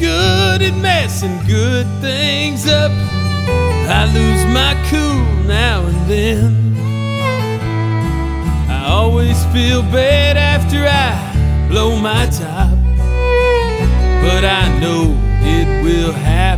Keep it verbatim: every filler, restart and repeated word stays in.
good at messing good things up. I lose my cool now and then. I always feel bad after I blow my top, but I know it will happen